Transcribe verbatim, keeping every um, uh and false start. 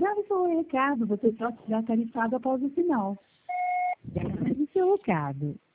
grave seu recado, você só será tarifado após o sinal. Grave seu recado.